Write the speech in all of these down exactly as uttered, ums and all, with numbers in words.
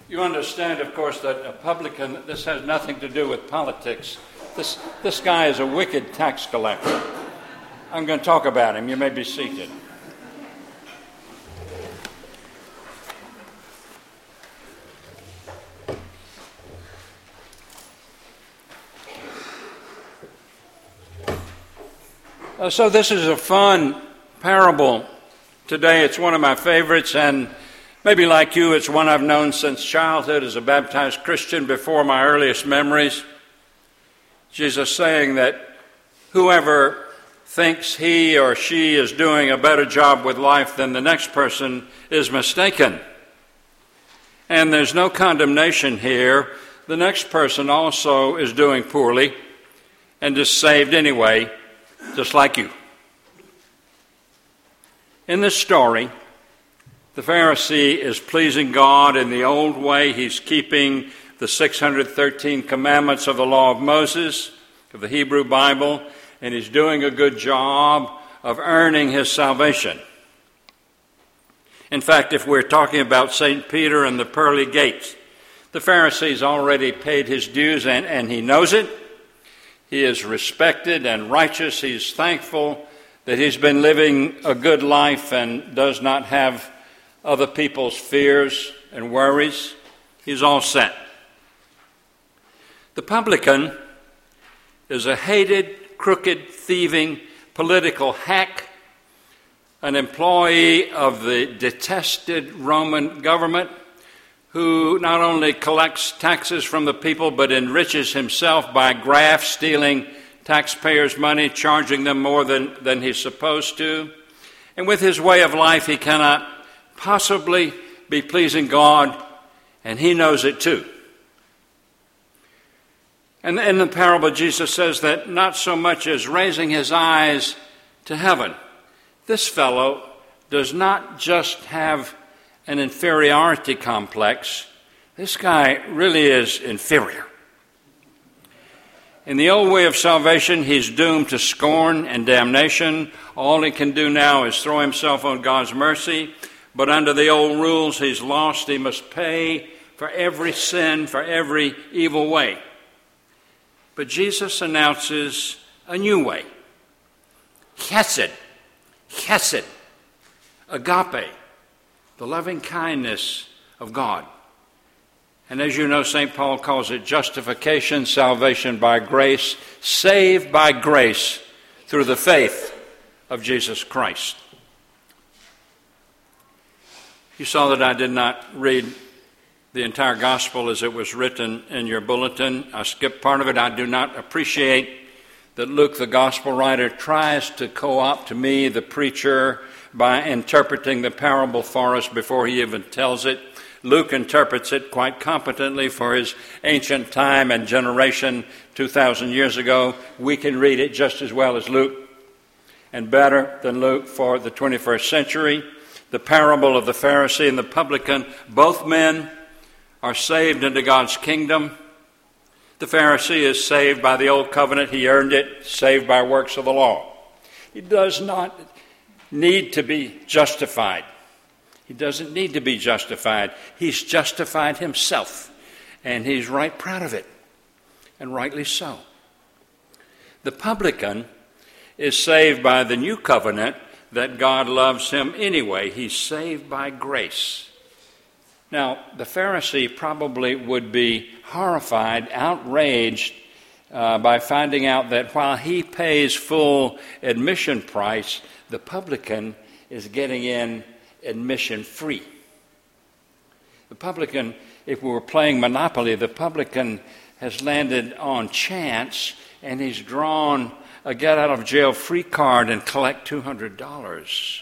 You understand, of course, that a publican, this has nothing to do with politics. This, this guy is a wicked tax collector. I'm going to talk about him. You may be seated. Uh, so this is a fun parable today. It's one of my favorites, and maybe like you, it's one I've known since childhood as a baptized Christian before my earliest memories. Jesus saying that whoever thinks he or she is doing a better job with life than the next person is mistaken. And there's no condemnation here. The next person also is doing poorly and is saved anyway, just like you. In this story, the Pharisee is pleasing God in the old way. He's keeping the six hundred thirteen commandments of the law of Moses, of the Hebrew Bible, and he's doing a good job of earning his salvation. In fact, if we're talking about Saint Peter and the pearly gates, the Pharisee's already paid his dues, and, and he knows it. He is respected and righteous. He's thankful that he's been living a good life and does not have other people's fears and worries. He's all set. The publican is a hated, crooked, thieving political hack, an employee of the detested Roman government, who not only collects taxes from the people, but enriches himself by graft, stealing taxpayers' money, charging them more than, than he's supposed to. And with his way of life, he cannot possibly be pleasing God, and he knows it too. And in the parable, Jesus says that not so much as raising his eyes to heaven, this fellow does not just have an inferiority complex. This guy really is inferior. In the old way of salvation, he's doomed to scorn and damnation. All he can do now is throw himself on God's mercy. But under the old rules, he's lost. He must pay for every sin, for every evil way. But Jesus announces a new way. Chesed, chesed, agape, the loving kindness of God. And as you know, Saint Paul calls it justification, salvation by grace, saved by grace through the faith of Jesus Christ. You saw that I did not read the entire gospel as it was written in your bulletin. I skipped part of it. I do not appreciate that Luke, the gospel writer, tries to co-opt me, the preacher, by interpreting the parable for us before he even tells it. Luke interprets it quite competently for his ancient time and generation two thousand years ago. We can read it just as well as Luke, and better than Luke for the twenty-first century. The parable of the Pharisee and the publican, both men are saved into God's kingdom. The Pharisee is saved by the old covenant. He earned it, saved by works of the law. He does not need to be justified. He doesn't need to be justified. He's justified himself, and he's right proud of it, and rightly so. The publican is saved by the new covenant that God loves him anyway. He's saved by grace. Now, the Pharisee probably would be horrified, outraged uh, by finding out that while he pays full admission price, the publican is getting in admission free. The publican, if we were playing Monopoly, the publican has landed on chance, and he's drawn a get-out-of-jail-free card and collect two hundred dollars.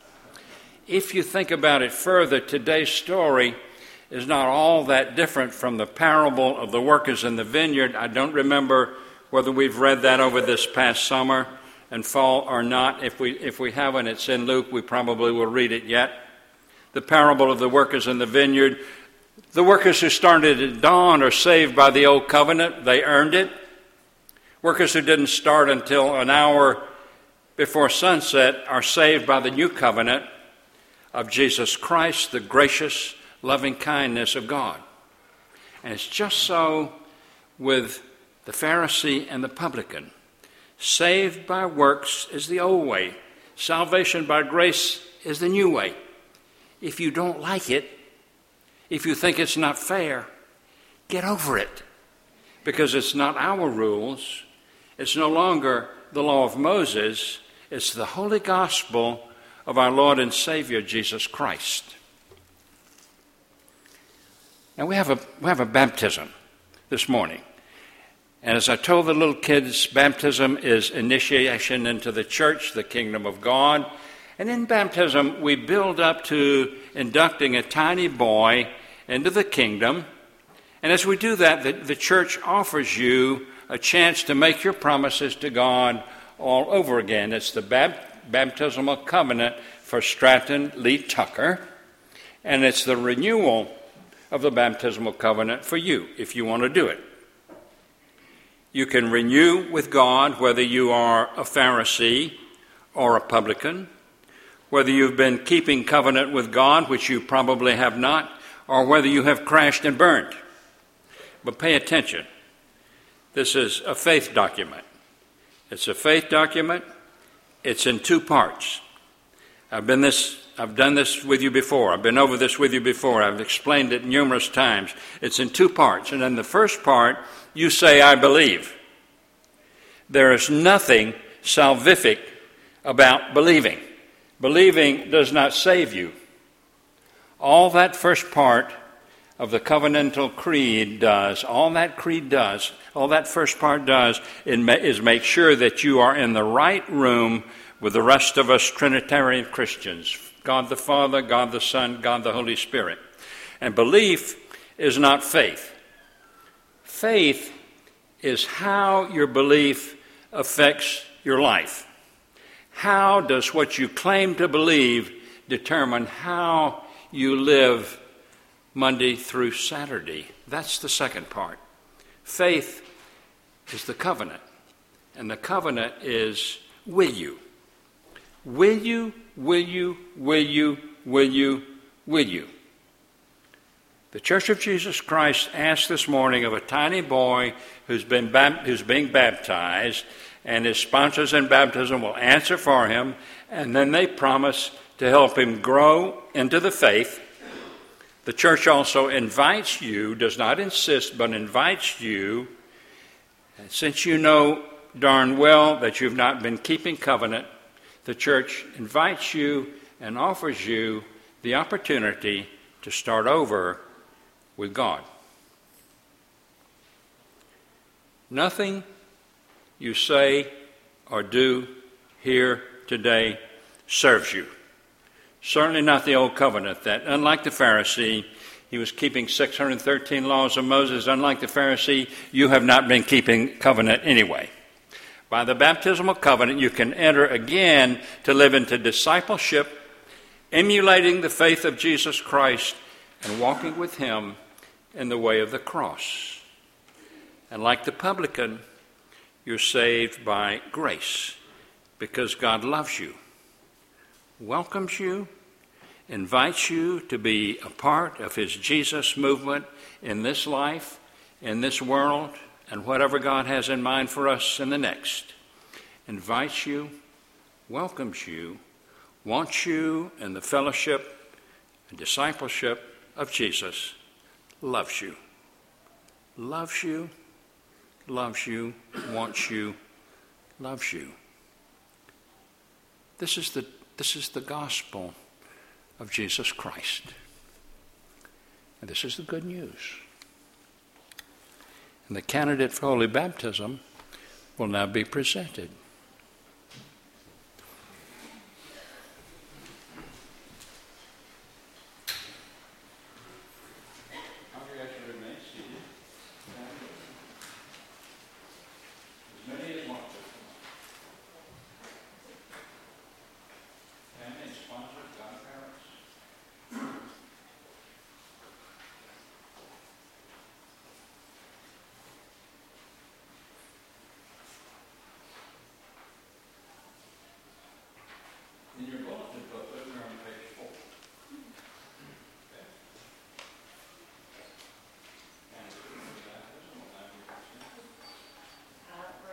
If you think about it further, today's story is not all that different from the parable of the workers in the vineyard. I don't remember whether we've read that over this past summer and fall or not. If we if we haven't, it's in Luke. We probably will read it yet. The parable of the workers in the vineyard. The workers who started at dawn are saved by the old covenant. They earned it. Workers who didn't start until an hour before sunset are saved by the new covenant of Jesus Christ, the gracious, loving kindness of God. And it's just so with the Pharisee and the publican. Saved by works is the old way. Salvation by grace is the new way. If you don't like it, if you think it's not fair, get over it. Because it's not our rules. It's no longer the law of Moses. It's the holy gospel of our Lord and Savior, Jesus Christ. Now we have a, we have a baptism this morning. And as I told the little kids, baptism is initiation into the church, the kingdom of God. And in baptism, we build up to inducting a tiny boy into the kingdom. And as we do that, the, the church offers you a chance to make your promises to God all over again. It's the bab- baptismal covenant for Stratton Lee Tucker. And it's the renewal of the baptismal covenant for you, if you want to do it. You can renew with God whether you are a Pharisee or a publican, whether you've been keeping covenant with God, which you probably have not, or whether you have crashed and burned. But pay attention. This is a faith document. It's a faith document. It's in two parts. I've been this, I've done this with you before. I've been over this with you before. I've explained it numerous times. It's in two parts. And in the first part, you say, I believe. There is nothing salvific about believing. Believing does not save you. All that first part of the covenantal creed does, all that creed does, all that first part does is make sure that you are in the right room with the rest of us Trinitarian Christians, God the Father, God the Son, God the Holy Spirit. And belief is not faith. Faith is how your belief affects your life. How does what you claim to believe determine how you live Monday through Saturday? That's the second part. Faith is the covenant, and the covenant is will you. Will you, will you, will you, will you, will you? The Church of Jesus Christ asked this morning of a tiny boy who's been who's being baptized, and his sponsors in baptism will answer for him, and then they promise to help him grow into the faith. The church also invites you, does not insist, but invites you, and since you know darn well that you've not been keeping covenant, the church invites you and offers you the opportunity to start over with God. Nothing you say or do here today serves you. Certainly not the old covenant that, unlike the Pharisee, he was keeping six hundred thirteen laws of Moses. Unlike the Pharisee, you have not been keeping covenant anyway. By the baptismal covenant, you can enter again to live into discipleship, emulating the faith of Jesus Christ and walking with him in the way of the cross. And like the publican, you're saved by grace because God loves you, welcomes you, invites you to be a part of his Jesus movement in this life, in this world, and whatever God has in mind for us in the next. Invites you, welcomes you, wants you in the fellowship and discipleship of Jesus, loves you, loves you, loves you, wants you, loves you. This is the this is the gospel of Jesus Christ. And this is the good news. And the candidate for holy baptism will now be presented.